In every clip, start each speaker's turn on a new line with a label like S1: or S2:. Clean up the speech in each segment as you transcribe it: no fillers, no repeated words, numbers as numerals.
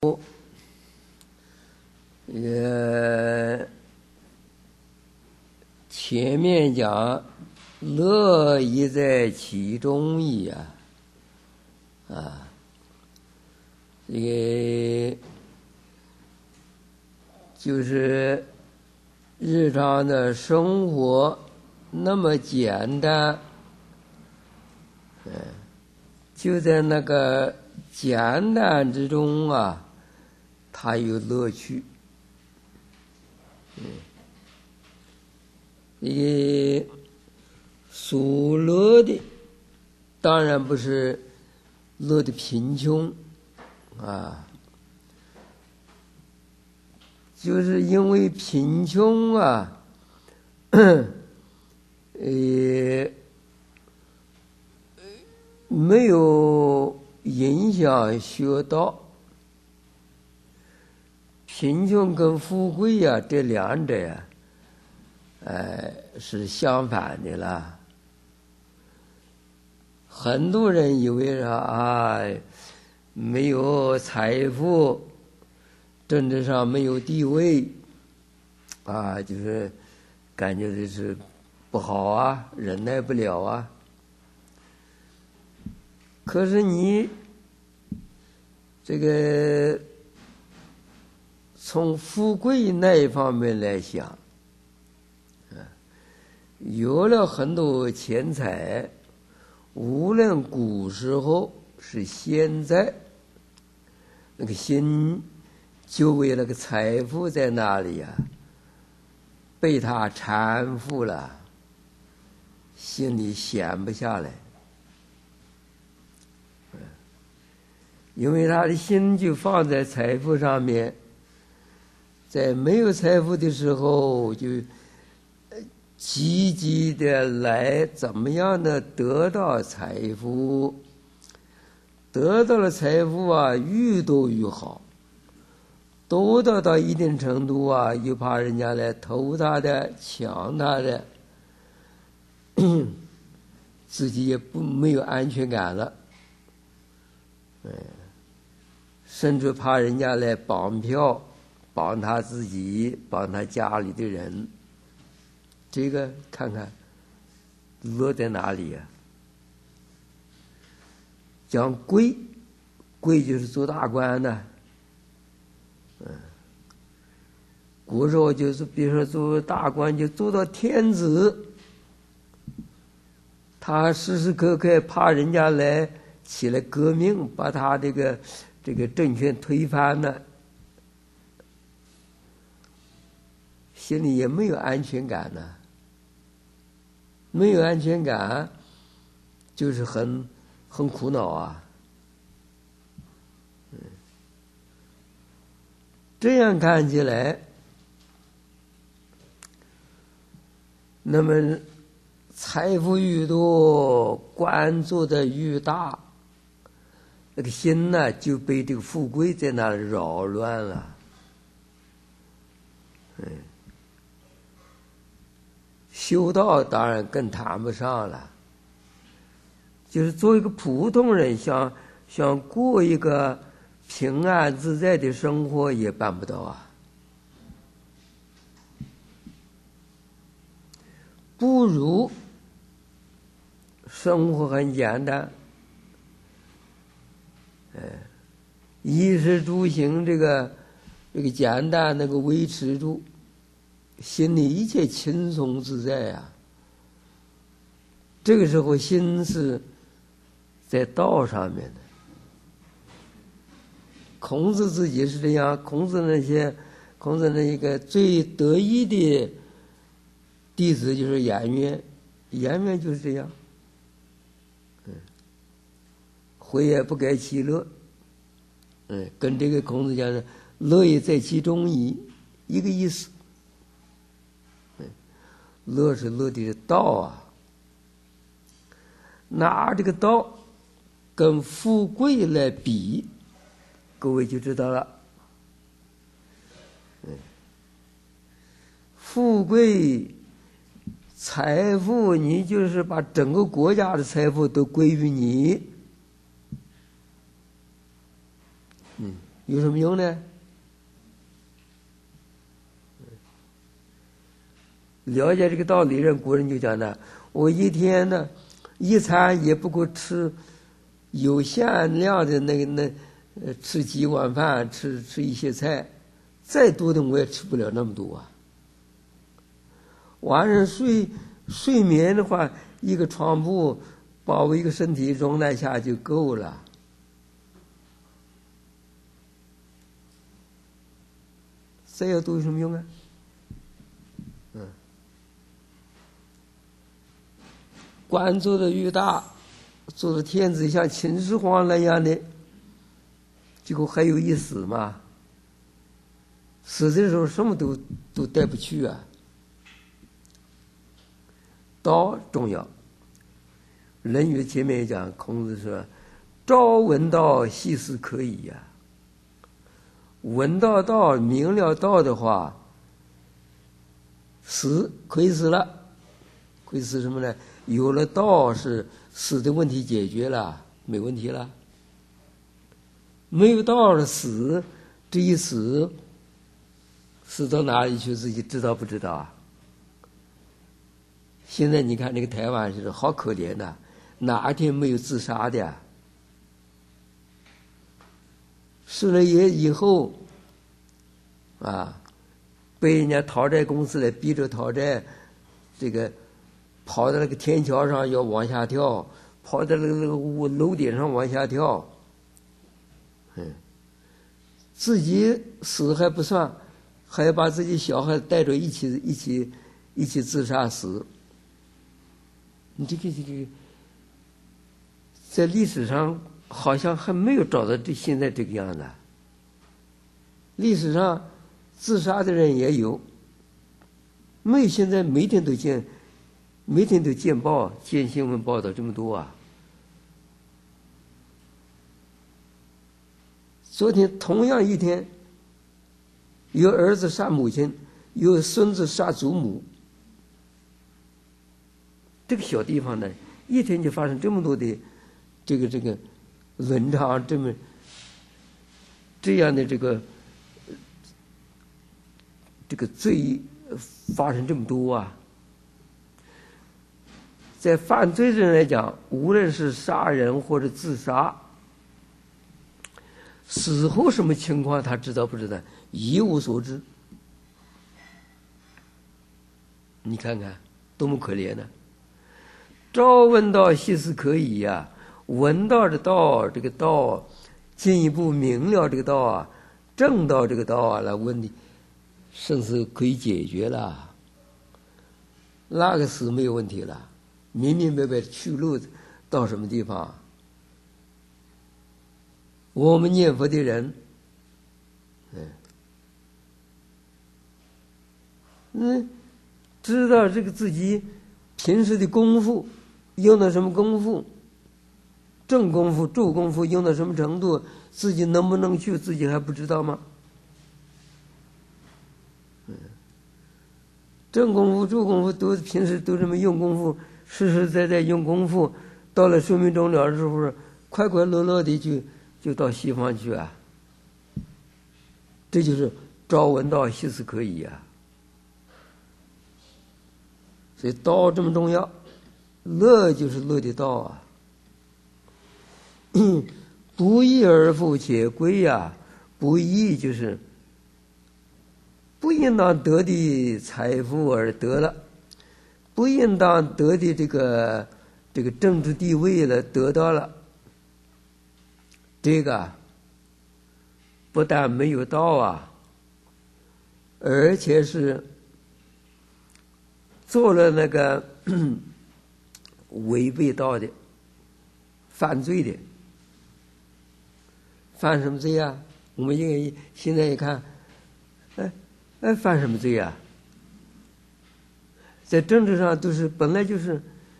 S1: 前面讲乐亦在其中矣这个就是日常的生活那么简单，就在那个简单之中它有乐趣。所乐的当然不是乐的贫穷就是因为贫穷没有影响学道。贫穷跟富贵这两者是相反的了。很多人以为没有财富，政治上没有地位就是感觉这是不好忍耐不了可是你这个从富贵那一方面来想，有了很多钱财，无论古时候是现在，那个心就为那个财富在那里被他缠缚了，心里闲不下来。因为他的心就放在财富上面，在没有财富的时候就积极的来怎么样的得到财富，得到了财富越多越好，多到一定程度又怕人家来偷他的抢他的，自己也没有安全感了，甚至怕人家来绑票，绑他自己，绑他家里的人。这个看看乐在哪里讲贵就是做大官的，古时候就是比如说做大官就做到天子，他时时刻刻怕人家来起来革命，把他这个政权推翻了，心里也没有安全感没有安全感就是很苦恼这样看起来，那么财富越多，官做的越大，那个心就被这个富贵在那扰乱了。修道当然更谈不上了，就是做一个普通人想过一个平安自在的生活也办不到不如生活很简单，衣食住行这个简单那个维持住，心里一切轻松自在这个时候心是在道上面的。孔子自己是这样，孔子那一个最得意的弟子就是颜渊，颜渊就是这样，回也不改其乐，跟这个孔子讲的乐也在其中矣，一个意思。乐是乐的道拿这个道跟富贵来比，各位就知道了。富贵财富，你就是把整个国家的财富都归于你， 有什么用呢？了解这个道理人，古人就讲的：我一天呢，一餐也不过吃有限量的吃几碗饭，吃一些菜，再多的我也吃不了那么多啊。晚上睡眠的话，一个床铺把我一个身体容纳下就够了。再要多有什么用啊？官做的越大，做的天子像秦始皇那样的，结果还有一死嘛？死的时候什么都带不去啊。道重要，《论语》前面讲，孔子说：“朝闻道，夕死可矣呀。”闻到道，明了道的话，亏死了。亏死什么呢？有了道，是死的问题解决了，没问题了。没有道的死，这一死到哪里去？自己知道不知道啊？现在你看那个台湾是好可怜的，哪天没有自杀的呀？失了业以后，被人家讨债公司来逼着讨债，这个跑到那个天桥上要往下跳，跑到那个楼顶上往下跳，自己死还不算，还要把自己小孩带着一起自杀死。你这个在历史上好像还没有找到现在这个样子。历史上自杀的人也有，没有现在每天都见报见新闻报道这么多啊。昨天同样一天，有儿子杀母亲，有孙子杀祖母。这个小地方呢，一天就发生这么多的这个文章，这样的这个罪发生这么多啊。在犯罪的人来讲，无论是杀人或者自杀，死后什么情况他知道不知道？一无所知。你看看多么可怜呢！朝闻道，夕死可矣呀。闻道的道，这个道进一步明了这个道啊，正道这个道啊，那问题生死可以解决了，那个死没有问题了，明明白白去路到什么地方？我们念佛的人，知道这个自己平时的功夫用到什么功夫，正功夫、助功夫用到什么程度，自己能不能去，自己还不知道吗？正功夫、助功夫都平时都这么用功夫，实实在在用功夫，到了寿命终了的时候，快快乐乐的就到西方去啊。这就是朝闻道，夕死可矣啊。所以道这么重要，乐就是乐的道啊。不义而富且贵呀，不义就是不应当得的财富而得了，不应当得的这个政治地位了得到了，这个不但没有道啊，而且是做了那个违背道的、犯罪的。犯什么罪啊？我们现在一看，犯什么罪啊？在政治上都是本来就是，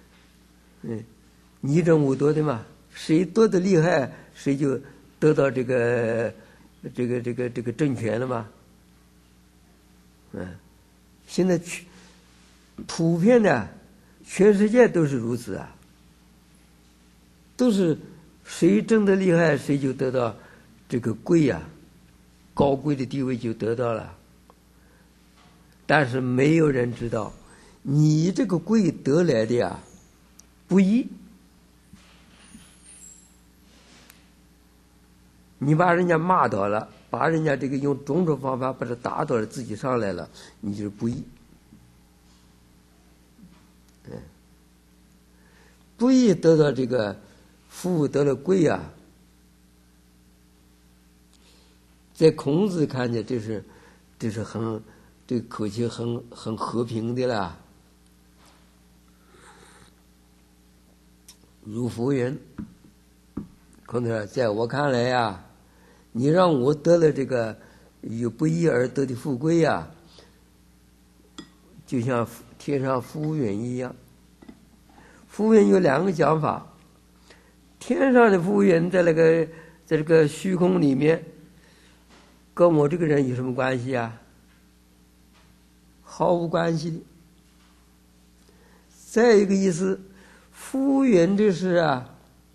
S1: 你争我夺的嘛，谁夺得厉害，谁就得到这个政权了嘛。现在普遍的，全世界都是如此啊，都是谁争得厉害，谁就得到这个贵呀， 高贵的地位就得到了。但是没有人知道，你这个贵得来的呀，不易。你把人家骂倒了，把人家这个用种种方法把他打倒了，自己上来了，你就是不义。不义得到这个富得了贵啊，在孔子看见这是很这个口气很和平的啦。如夫云，孔子说，在我看来呀，你让我得了这个有不义而得的富贵呀，就像天上浮云一样。浮云有两个讲法，天上的浮云在这个虚空里面，跟我这个人有什么关系啊？毫无关系的。再一个意思，浮云这是啊，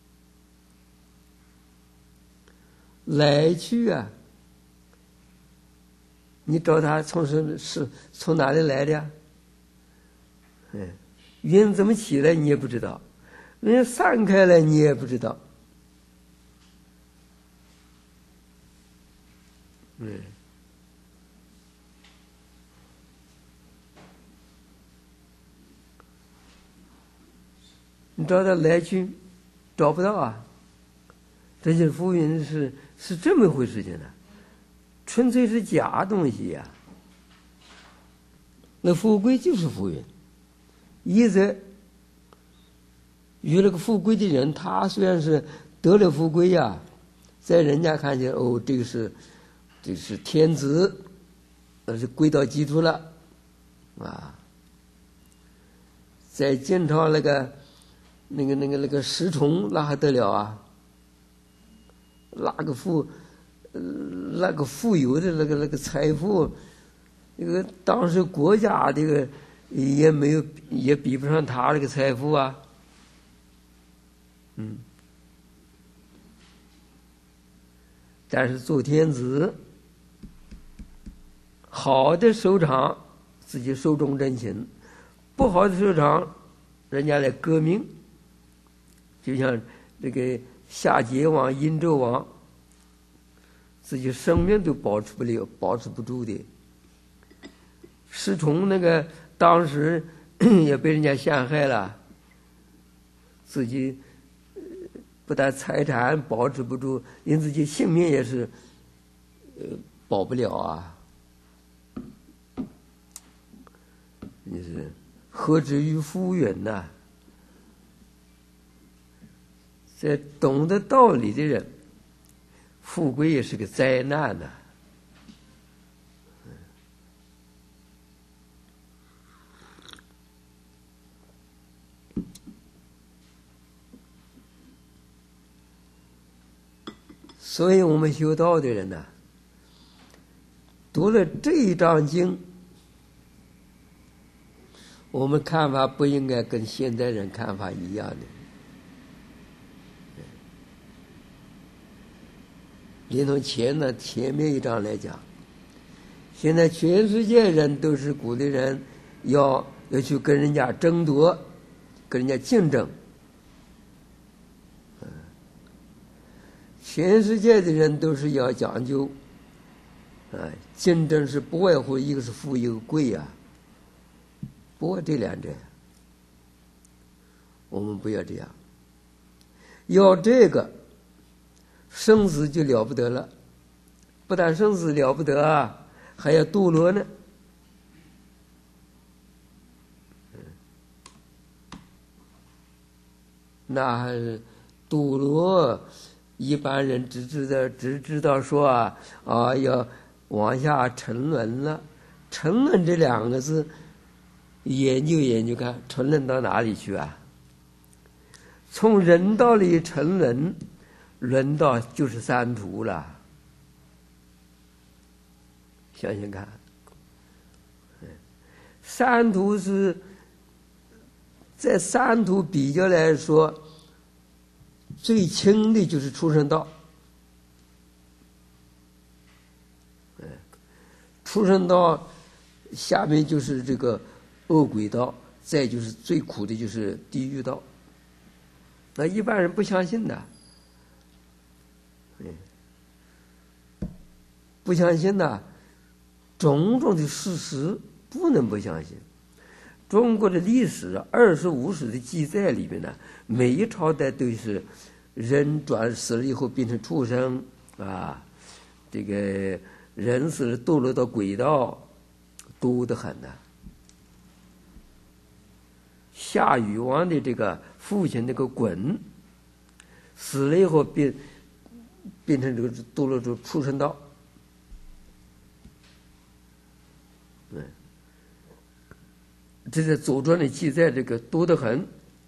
S1: 来去啊，你找他从哪里来的呀？云怎么起来你也不知道，人家散开了你也不知道。你找他来去找不到啊。这些浮云是这么回事情的，纯粹是假东西呀。那富贵就是浮云。一则与那个富贵的人，他虽然是得了富贵呀，在人家看见哦，这是天子，那是贵到极处了啊。在晋朝那个石崇，那还得了啊？那个富有的那个财富，那个当时国家这个也比不上他这个财富啊。但是做天子，好的收场自己寿终正寝，不好的收场人家来革命。就像这个夏桀王、殷纣王，自己生命都保持不住的。石崇那个当时也被人家陷害了，自己不但财产保持不住，连自己性命也是保不了啊。你是何止于浮云呐？在懂得道理的人，富贵也是个灾难呐。所以我们修道的人呢，读了这一章经，我们看法不应该跟现代人看法一样的。连同前面一章来讲，现在全世界人都是鼓励人要去跟人家争夺，跟人家竞争。全世界的人都是要讲究，竞争是不外乎一个是富一个贵呀。不过这两者，我们不要这样，要这个。生死就了不得了，不但生死了不得啊，还要堕落呢。那还是堕落，一般人只知道说要往下沉沦了。沉沦这两个字，研究看，沉沦到哪里去啊？从人道里沉沦。轮到就是三途了，想想看，三途是在三途比较来说，最轻的就是畜生道， 畜生道下面就是这个恶鬼道，再就是最苦的就是地狱道。那一般人不相信的，不相信的，种种的事实不能不相信。中国的历史25史的记载里面呢，每一朝代都是人死了以后变成畜生啊，这个人死了堕落到鬼道，多得很呐。夏禹王的这个父亲那个鲧，死了以后变成这个堕落到畜生道。这在《左传》里记载，这个多得很。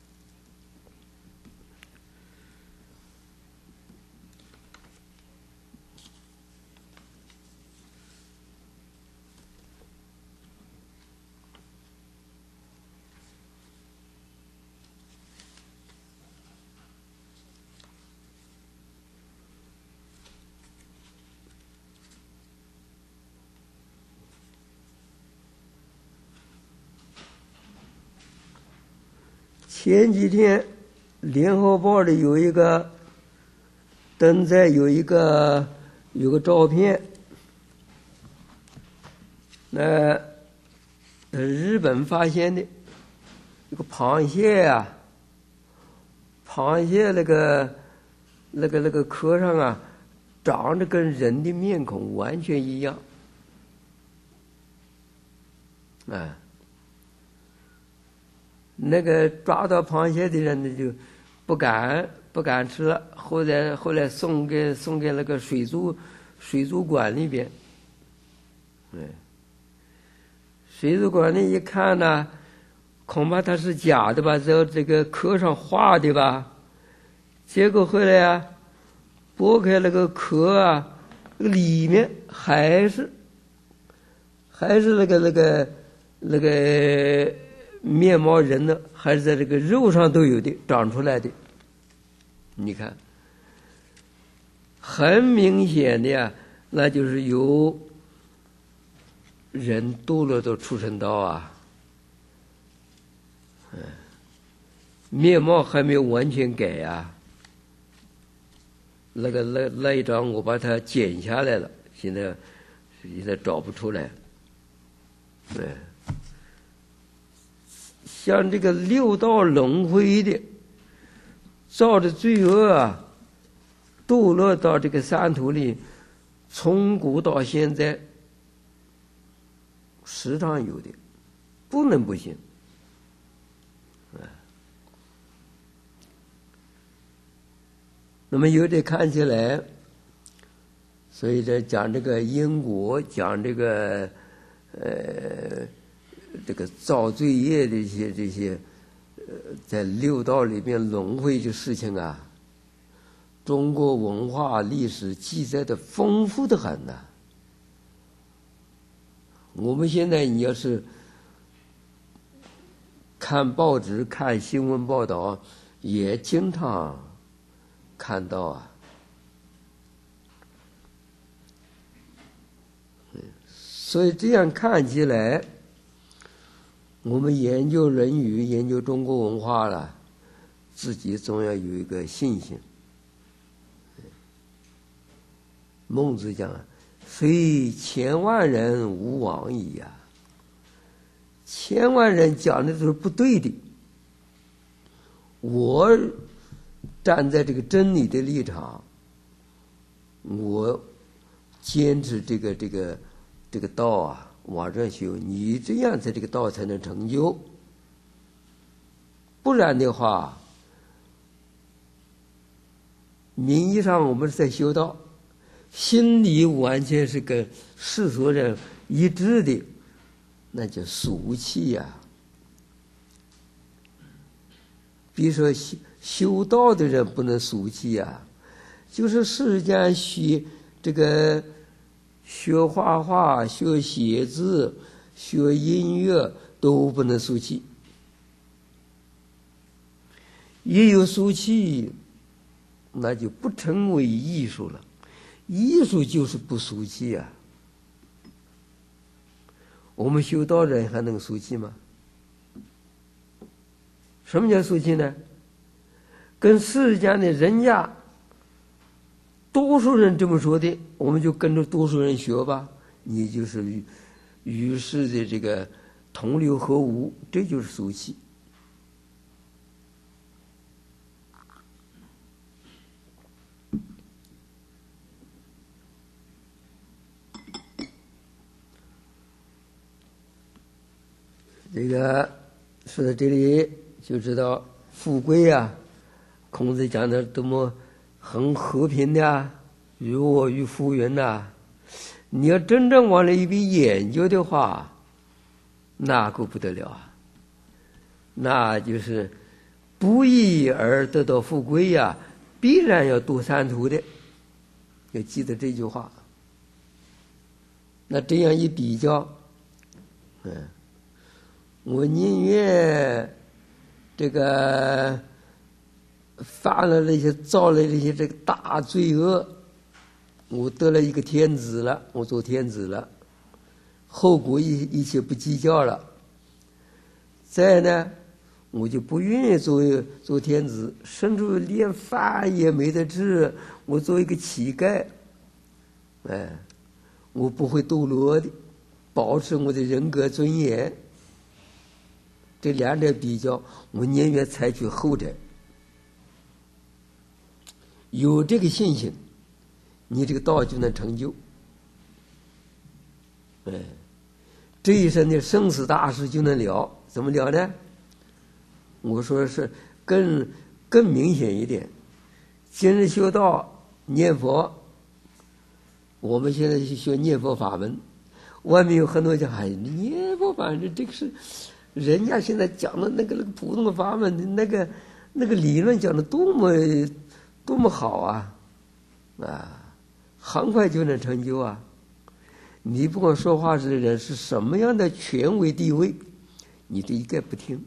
S1: 前几天，《联合报》里有一个登载有个照片，那日本发现的一个螃蟹啊，螃蟹那个壳上啊，长得跟人的面孔完全一样，那个抓到螃蟹的人呢，就不敢吃了。后来送给那个水族馆里边，水族馆里一看呢，恐怕它是假的吧，这个壳上画的吧。结果后来啊，剥开那个壳啊，里面还是那个面貌人呢，还是在这个肉上都有的长出来的。你看，很明显的呀，那就是有人堕落到畜生道啊。面貌还没有完全改啊。那一张我把它剪下来了，现在找不出来。像这个六道轮回的造的罪恶啊，堕落到这个三途里，从古到现在时常有的，不能不信。那么有的看起来，所以在讲这个因果，讲这个这个造罪业的这些在六道里面轮回的事情啊，中国文化历史记载的丰富的很呐。我们现在你要是看报纸、看新闻报道，也经常看到啊。所以这样看起来，我们研究《论语》、研究中国文化了，自己总要有一个信心。孟子讲：“虽千万人，吾往矣呀。”千万人讲的都是不对的，我站在这个真理的立场，我坚持这个道啊，往上修，你这样在这个道才能成就。不然的话，名义上我们是在修道，心里完全是跟世俗人一致的，那叫俗气呀。比如说修道的人不能俗气呀，就是世间学画画、学写字、学音乐都不能俗气。一有俗气，那就不成为艺术了。艺术就是不俗气啊。 我们修道人还能俗气吗？什么叫俗气呢？跟世间的人家多数人这么说的，我们就跟着多数人学吧。你就是与世的这个同流合污，这就是俗气。这个说到这里就知道富贵啊，孔子讲的多么很和平的啊，与我与浮云呐。你要真正往那一边研究的话，那可不得了啊！那就是不义而得到富贵呀，必然要堕三途的。要记得这句话。那这样一比较，我宁愿这个犯了那些造了那些这个大罪恶，我得了一个天子了，我做天子了，后果一切不计较了。再呢，我就不愿意做天子，甚至连饭也没得吃，我做一个乞丐，我不会堕落的，保持我的人格尊严。这两者比较，我宁愿采取后者。有这个信心，你这个道就能成就。这一生的生死大事就能了。怎么了呢？我说是更明显一点。今日修道念佛，我们现在去学念佛法门，外面有很多讲，念佛法门这个是人家现在讲的那个普通的法门，那个理论讲的多么好啊，很快就能成就啊！你不管说话的人是什么样的权威地位，你都一概不听。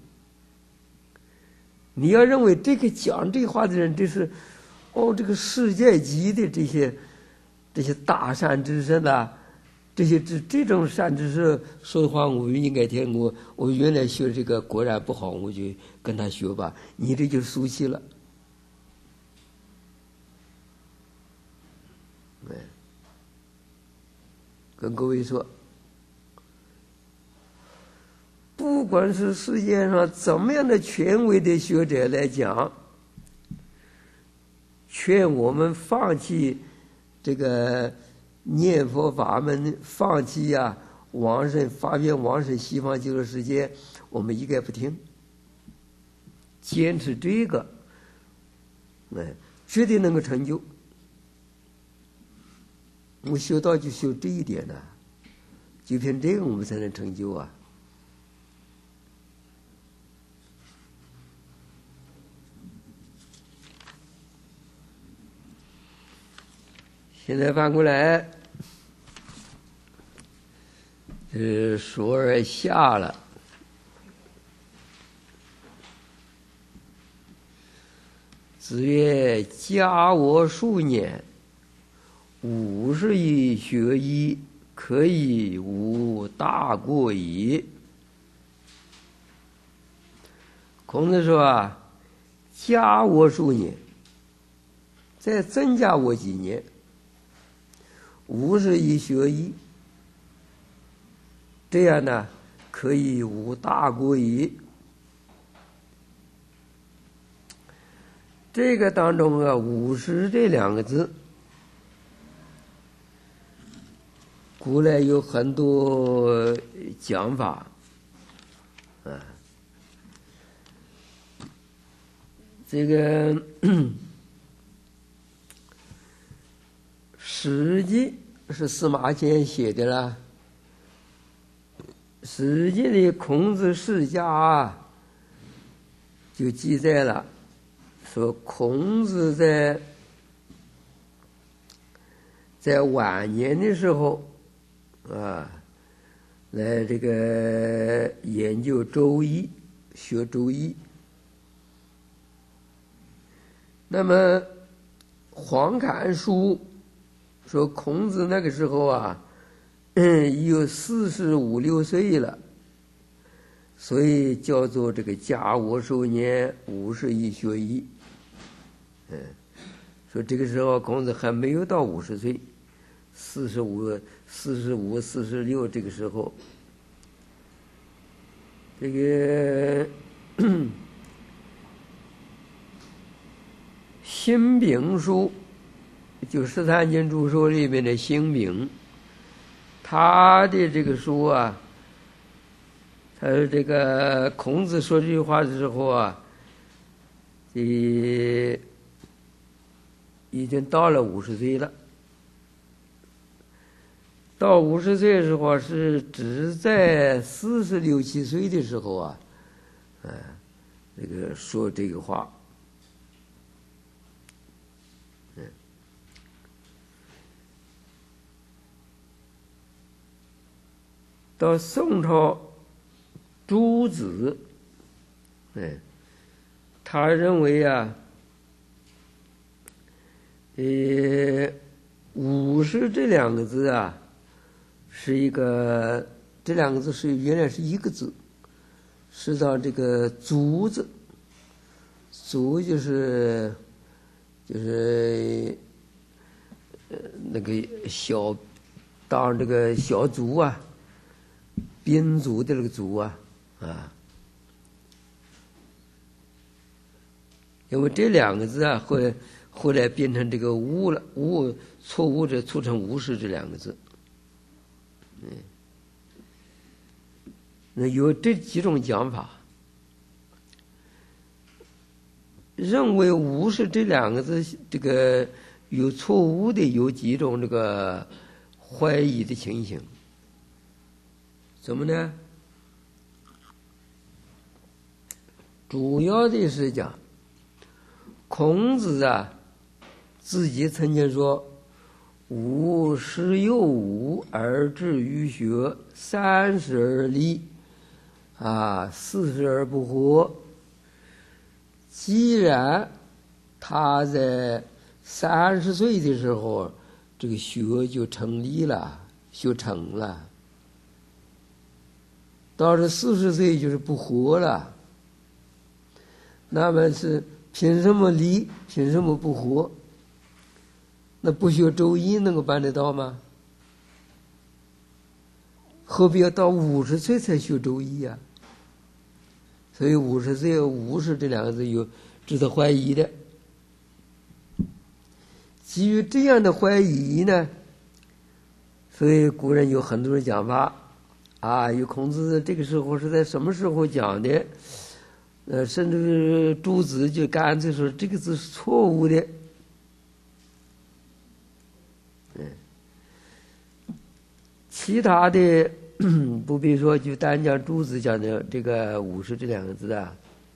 S1: 你要认为这个讲这话的人，这是这个世界级的这些大善知识啦，这种善知识说的话，我应该听。我原来学这个果然不好，我就跟他学吧。你这就俗气了。跟各位说，不管是世界上怎么样的权威的学者来讲，劝我们放弃这个念佛法门，放弃往生发愿往生西方极乐世界，我们一概不听。坚持这个，绝对能够成就。我修道就修这一点呢，就凭这个我们才能成就啊。现在翻过来，述而下了。子曰：加我数年，50以学医，可以无大过矣。孔子说加我数年，再增加我几年，50以学医，这样呢，可以无大过矣。这个当中50这2个字，古来有很多讲法，这个《史记》是司马迁写的啦，《史记》里孔子世家就记载了，说孔子在晚年的时候来这个研究周易，学周易。那么黄侃书说孔子那个时候有45、6岁了，所以叫做这个甲午十年51学艺。说这个时候孔子还没有到50岁，45、46这个时候，这个辛丙书就13经注说里面的辛丙，他的这个书啊，他说这个孔子说这句话的时候啊，已经到了50岁了。到50岁的时候是只在46、7岁的时候啊，这个说这个话。到宋朝，朱子，他认为啊，50这两个字啊，是一个，这两个字是原来是一个字，是到这个足字，足就是那个小，当这个小卒啊，兵卒的这个卒啊，因为这两个字啊，后来变成这个误了，错误的促成50这两个字。那有这几种讲法，认为50这两个字这个有错误的有几种这个怀疑的情形。怎么呢？主要的是讲孔子啊自己曾经说：“50有5而志于学，30而立，40而不惑。”既然他在30岁的时候，这个学就成立了，学成了，到了40岁就是不惑了。那么是凭什么立？凭什么不惑？那不学周易能够办得到吗？何必要到50岁才学周易呀？所以50岁50这两个字有值得怀疑的。基于这样的怀疑呢，所以古人有很多的讲法有孔子这个时候是在什么时候讲的？甚至朱子就干脆说这个字是错误的。其他的不必说，就单讲朱子讲的这个50这两个字啊。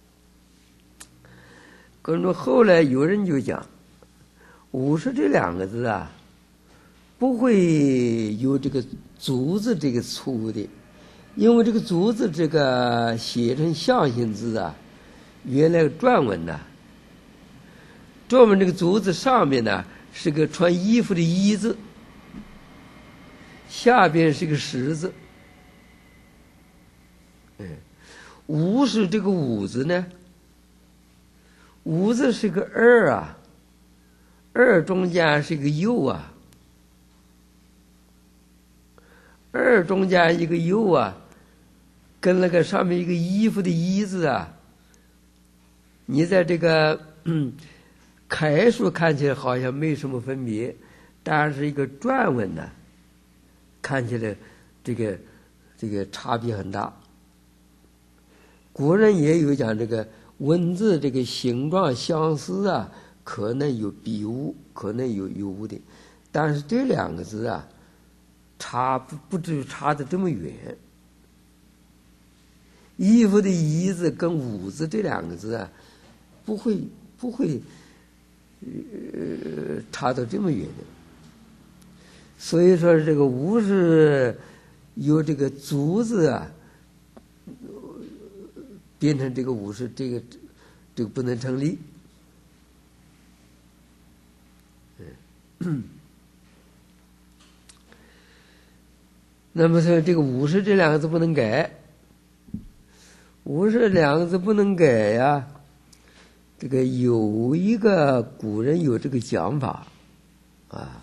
S1: 跟着后来有人就讲50这两个字啊，不会有这个足字这个错误的，因为这个足字这个写成象形字啊，原来篆文呐，篆文这个足字上面呢是个穿衣服的衣字，下边是个十字。50这个5字呢，5字是个2啊，2中间是个右啊，2中间一个右啊，跟那个上面一个衣服的衣字啊，你在这个楷书看起来好像没什么分别，但是一个篆文呢，看起来这个差别很大。古人也有讲这个文字这个形状相似啊，可能有笔误，可能有误的，但是这两个字啊，不至于差得这么远。衣服的衣字跟5字这两个字啊，不会差到这么远的。所以说这个50有这个足字啊，变成这个50，这个不能成立。 那么说这个五十这两个字不能改，五十两个字不能改呀。这个有一个古人有这个讲法啊，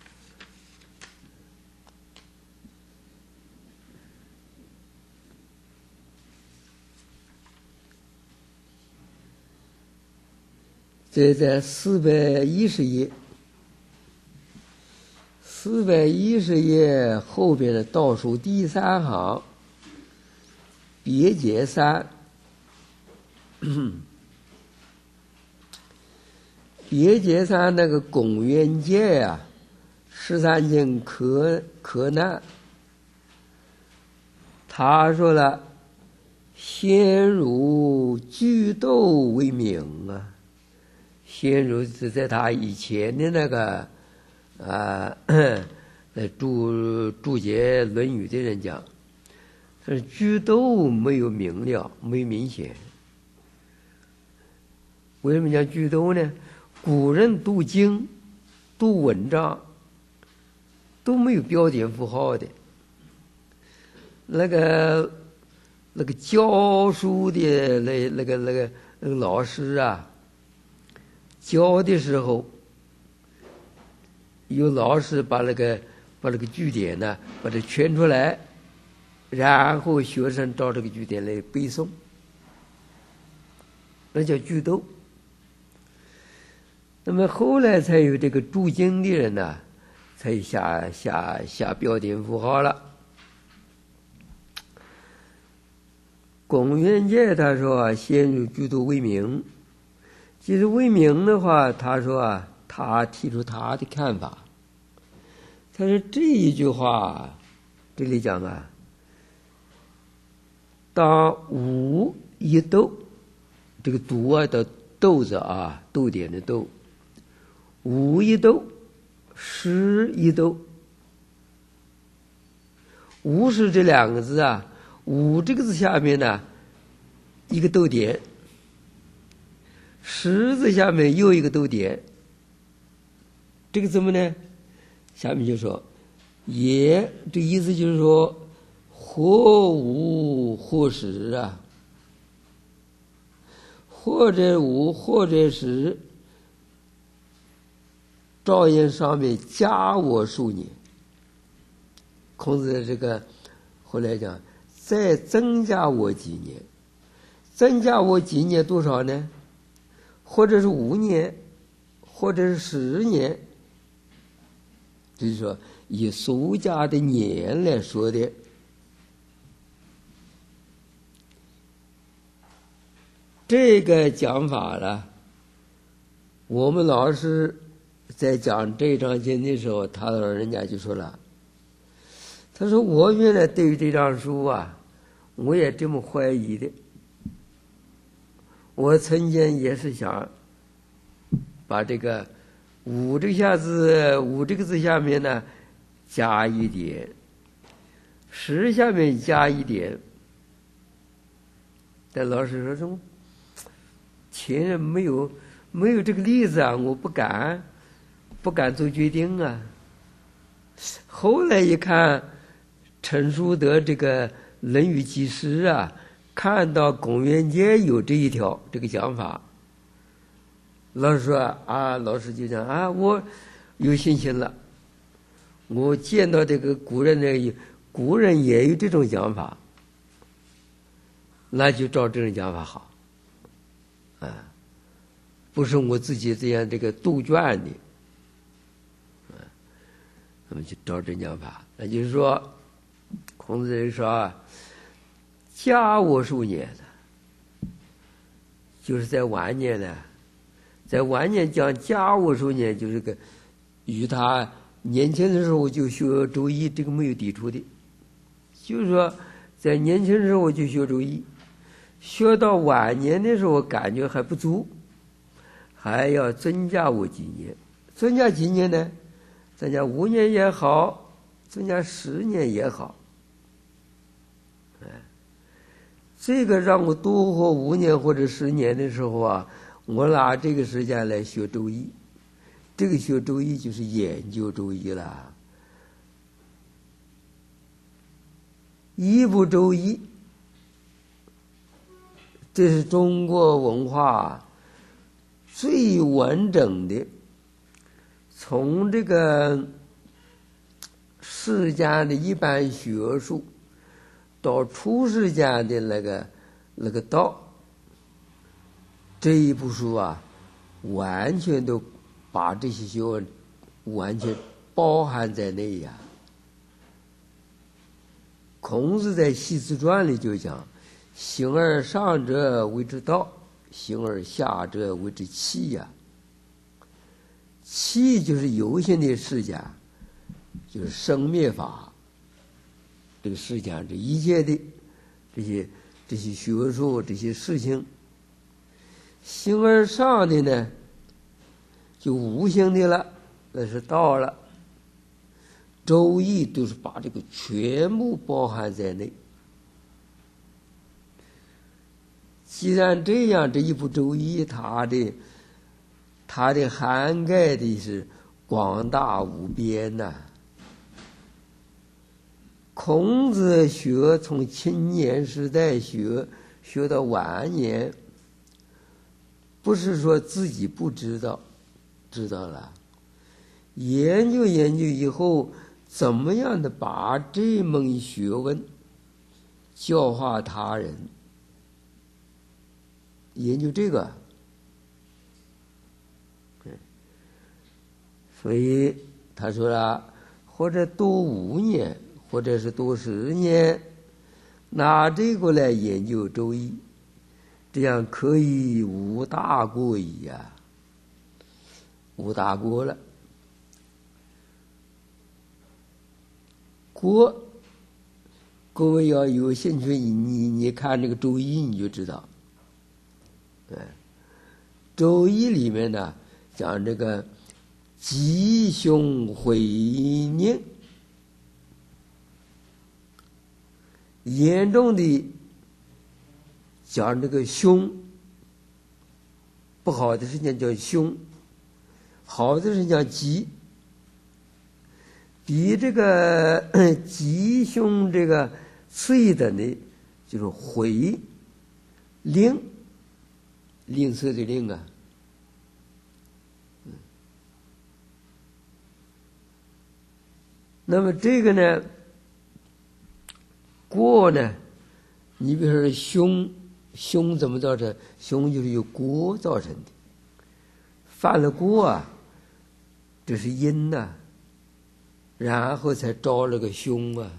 S1: 这在410页，410页后边的倒数第3行，别解3。别解3那个龚元介呀，13经可难，他说了，先儒居斗为名啊。先儒是在他以前的那个注解《论语》的人讲，他说居斗没有明了，没明显。为什么讲居斗呢？古人读经、读文章都没有标点符号的。那个教书的那个老师啊，教的时候，有老师把那个句点呢，把它圈出来，然后学生照这个句点来背诵，那叫句读。那么后来才有这个注经的人呢，才下标点符号了。龚元介他说先儒居读为名，其实为名的话，他说啊，他提出他的看法。他说这一句话这里讲啊，当武一斗，这个读啊的斗字啊，斗点的斗，武一斗，诗一斗。武是这两个字啊，武这个字下面呢一个斗点，诗字下面又一个斗点。这个怎么呢？下面就说也，这意思就是说或武或实啊，或者武或者实，照样上面加我数年。孔子这个后来讲再增加我几年，增加我几年多少呢？或者是5年，或者是10年，就是说以俗家的年来说的。这个讲法呢，我们老师在讲这章经的时候，他老人家就说了，他说我原来对于这张书啊，我也这么怀疑的。我曾经也是想把这个武这个字下面呢加一点，实下面加一点。但老师说什么？前人没有这个例子啊，我不敢做决定啊。后来一看陈叔德这个《论语记事》啊，看到龚元介有这一条这个讲法，老师说啊，老师就讲啊，我有信心了。我见到这个古人也有这种讲法，那就照这种讲法好。不是我自己这样这个杜撰的，那么就照这讲法。那就是说，孔子说加我数年的，就是在晚年呢，在晚年讲加我数年，就是个与他年轻的时候就学周易这个没有抵触的，就是说在年轻的时候就学周易，学到晚年的时候感觉还不足，还要增加我几年。增加几年呢？增加5年也好，增加10年也好。这个让我多活5年或者10年的时候啊，我拿这个时间来学周易。这个学周易就是研究周易了。 一部周易，这是中国文化最完整的，从这个世间的一般学术到出世间的那个道，这一部书啊，完全都把这些学问完全包含在内呀。孔子在《系辞传》里就讲：“形而上者谓之道，形而下者谓之器呀。”器就是有形的世间，就是生灭法。这个世间这一切的这些学术这些事情，形而上的呢，就无形的了，那是道了。周易都是把这个全部包含在内。既然这样，这一部周易它的涵盖的是广大无边呐。孔子从青年时代学到晚年，不是说自己不知道，知道了，研究以后，怎么样的把这门学问教化他人，研究这个。所以他说了，或者读5年，或者是读10年，拿这个来研究周易，这样可以无大过矣呀，无大过了。过，各位要有兴趣，你看这个周易你就知道。周易里面呢讲这个吉凶毁宁，严重的讲这个凶，不好的事情叫凶，好的事情叫吉。比这个吉凶这个次的呢，就是毁吝，吝啬的吝啊。那么这个呢，过呢，你比如说凶怎么造成？凶就是由过造成的，犯了过啊，这是因呐，然后才招了个凶啊。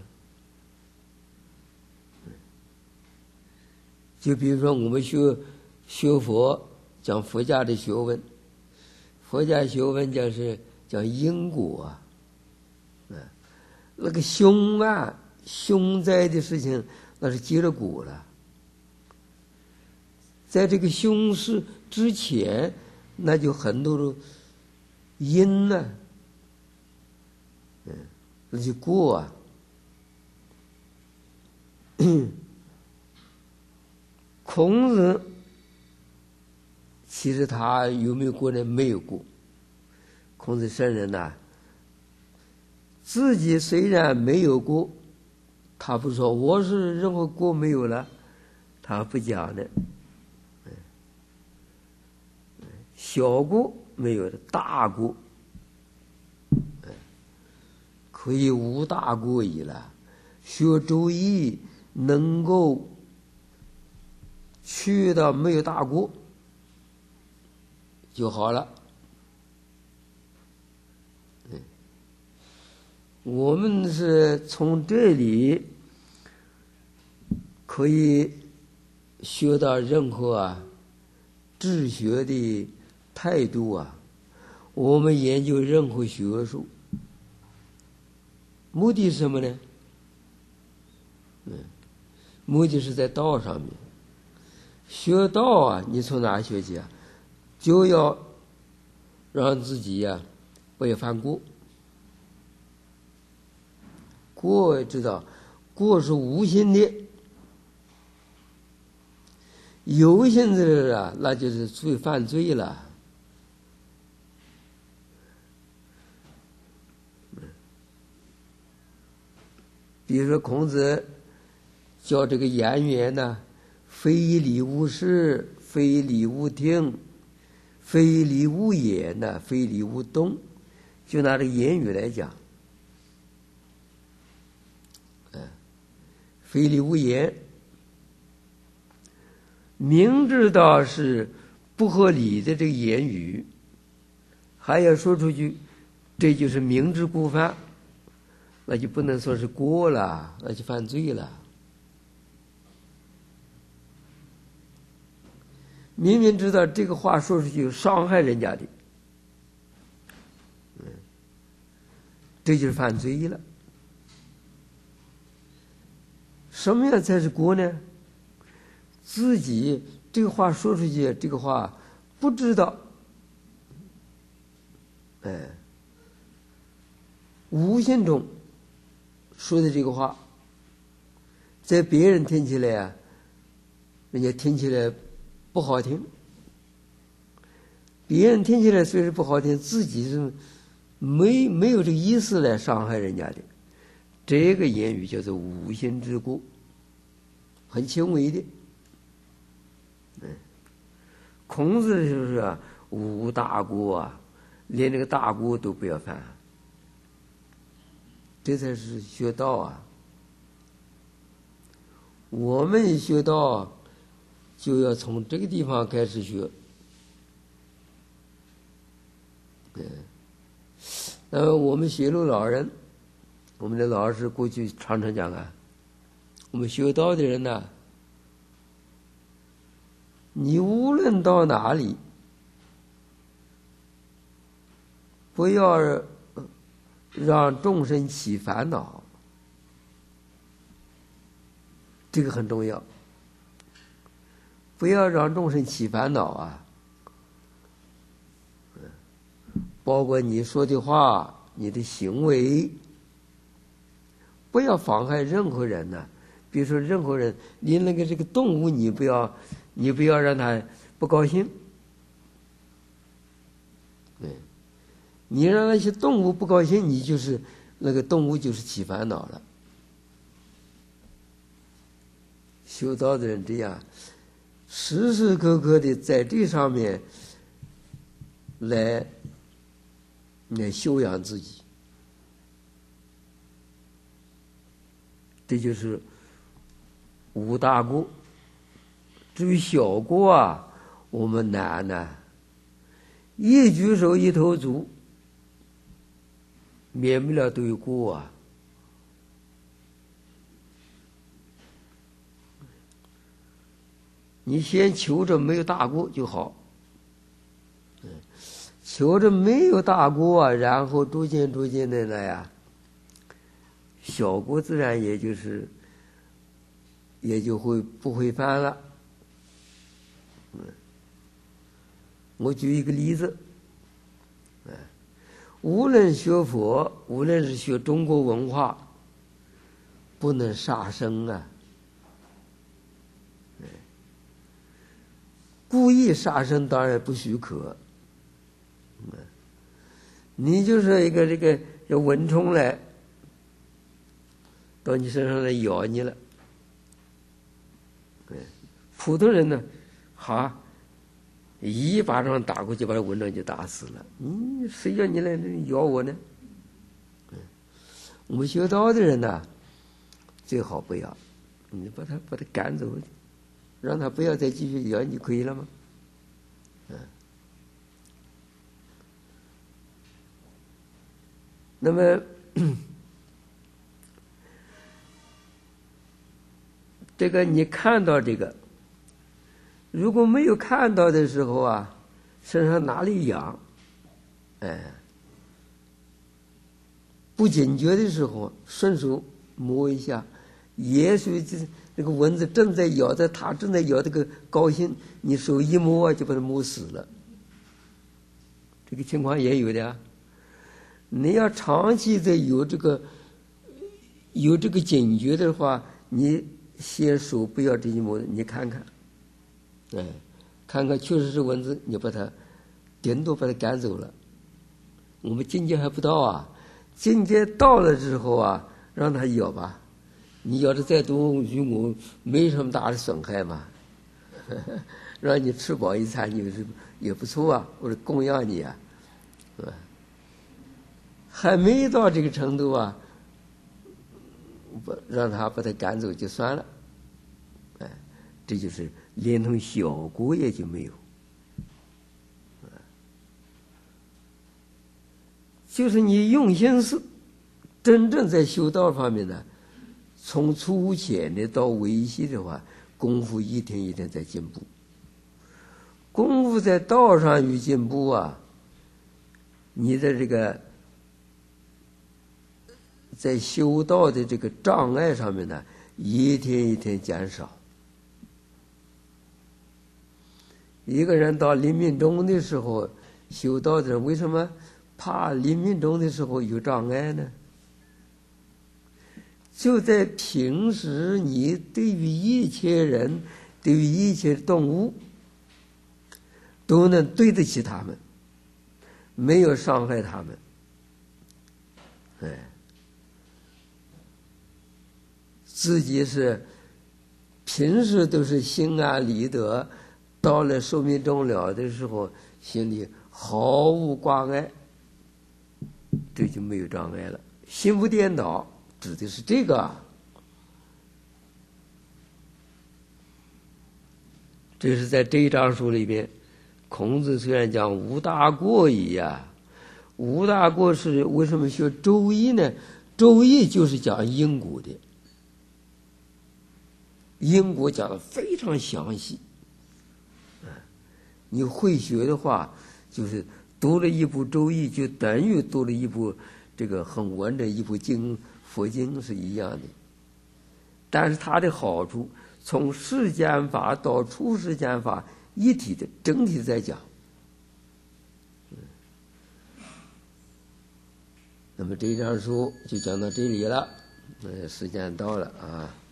S1: 就比如说我们学佛，讲佛家的学问，佛家学问讲因果啊。那个凶啊，凶灾的事情，那是结了果了。在这个凶事之前，那就很多的因呢，那就过啊。孔子其实他有没有过呢？没有过。孔子圣人呐，自己虽然没有过，他不说我是任何过没有了，他不讲的。小过没有的，大过可以无大过矣了。学周易能够去到没有大过就好了。我们是从这里可以学到任何治学的态度啊。我们研究任何学术，目的是什么呢？目的是在道上面。学道啊，你从哪学起啊？就要让自己呀不要犯过。过知道，过是无心的，有心的啊，那就是犯罪了。比如说孔子叫这个言语呢，非礼勿视，非礼勿听，非礼勿言呢，非礼勿动。就拿这个言语来讲，非礼勿言，明知道是不合理的这个言语，还要说出去，这就是明知故犯，那就不能说是过了，那就犯罪了。明明知道这个话说出去伤害人家的，这就是犯罪了。什么样才是过呢？自己这个话说出去，这个话不知道，无形中说的这个话，在别人听起来啊，人家听起来不好听。别人听起来虽然不好听，自己是没有这个意思来伤害人家的。这个言语叫做无心之过，很轻微的。孔子就是啊，无大过啊，连这个大过都不要犯，这才是学道啊。我们学道就要从这个地方开始学。我们学路老人，我们的老师过去常常讲啊，我们学道的人呢，你无论到哪里，不要让众生起烦恼，这个很重要。不要让众生起烦恼啊，包括你说的话，你的行为，不要妨害任何人呢。比如说任何人，你那个这个动物，你不要让他不高兴。你让那些动物不高兴，你就是那个动物就是起烦恼了。修道的人这样，时时刻刻的在这上面来修养自己，这就是无大过。至于小过啊，我们难呢，一举手一投足，免不了都有过啊。你先求着没有大过就好，求着没有大过啊，然后逐渐的来呀，小过自然也就会不会犯了。我举一个例子，无论学佛，无论是学中国文化，不能杀生啊。故意杀生当然不许可。你就说一个这个蚊虫来到你身上来咬你了，普通人呢，一巴掌打过去，把蚊虫就打死了。谁叫你来咬我呢？我们学道的人呢，最好不要，你把他赶走，让他不要再继续咬你，可以了吗？那么这个你看到这个，如果没有看到的时候啊，身上哪里痒，不警觉的时候，顺手摸一下，也许这个蚊子正在咬着它，正在咬这个高兴，你手一摸就把它摸死了。这个情况也有的啊。你要长期的有这个警觉的话，你先手不要这一摸，你看看，看看确实是蚊子，你把它顶多把它赶走了。我们境界还不到啊，境界到了之后啊，让它咬吧， 你要是再读愚公，没什么大的损害嘛，让你吃饱一餐，你是也不错啊，或者供养你啊，是吧？还没到这个程度啊，让他把他赶走就算了，哎，这就是连同效果也就没有。就是你用心思，真正在修道方面呢，从粗浅的到维系的话，功夫一天一天在进步。功夫在道上有进步啊，你的这个在修道的这个障碍上面呢，一天一天减少。一个人到临命终的时候，修道的人为什么怕临命终的时候有障碍呢？就在平时，你对于一切人，对于一切动物，都能对得起他们，没有伤害他们。自己是平时都是心安理得，到了寿命终了的时候，心里毫无挂碍，这就没有障碍了。心不颠倒指的是这个。这是在这一章书里边，孔子虽然讲无大过矣呀，无大过是为什么学周易呢？周易就是讲因果的，因果讲的非常详细。你会学的话，就是读了一部周易，就等于读了一部这个很完整一部经，佛经是一样的。但是它的好处，从世间法到出世间法一体的整体在讲。那么这章书就讲到这里了，时间到了啊。